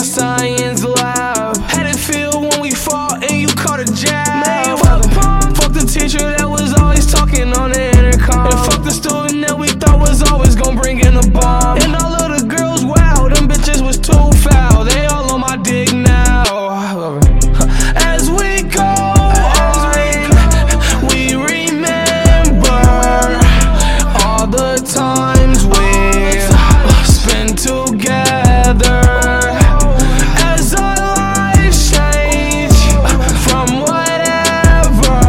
science lab. Had it feel when we fought and you caught a jab. Fuck the teacher that was always talking on the intercom. And fuck the student that we thought was always gonna bring in a bomb. And all of the girls, wow, them bitches was too foul. They all on my dick now. As we go on, we remember all the times we spent together. As our lives change from whatever,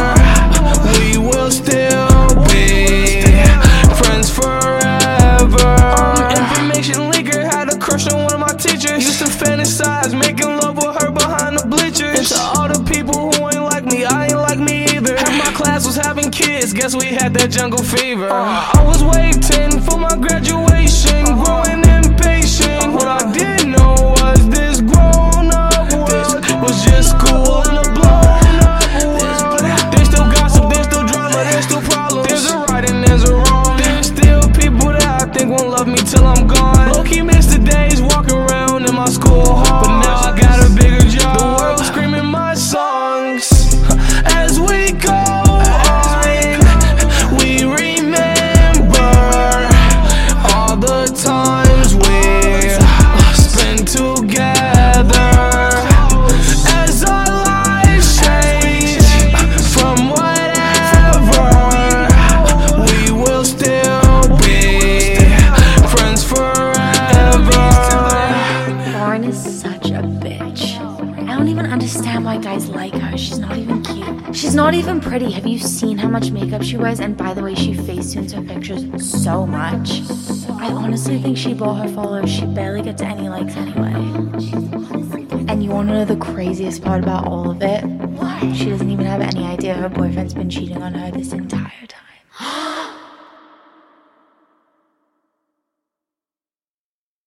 we will still be friends forever. Information leaker had a crush on one of my teachers. Used to fantasize making love with her behind the bleachers. And to all the people who ain't like me, I ain't like me either. Half my class was having kids, guess we had that jungle fever. I was waiting for my graduation, growing impatient. What I didn't know was this grown up world was just school and a blown up world. There's still gossip, there's still drama, there's still problems. There's a right and there's a wrong. There's still people that I think won't love me till I'm gone. Low-key miss the days walking around in my school hall, but now I got a bigger job. The world screaming my songs. As we go on, we remember all the times we spent together. As our lives change from whatever, we will still be friends forever. Lauren is such a bitch. I don't even understand why guys like her. She's not even cute. She's not even pretty. Have you seen how much makeup she wears? And by the way, she facetunes her pictures so much. I honestly think she bought her followers. She barely gets any likes anyway. And you want to know the craziest part about all of it? She doesn't even have any idea her boyfriend's been cheating on her this entire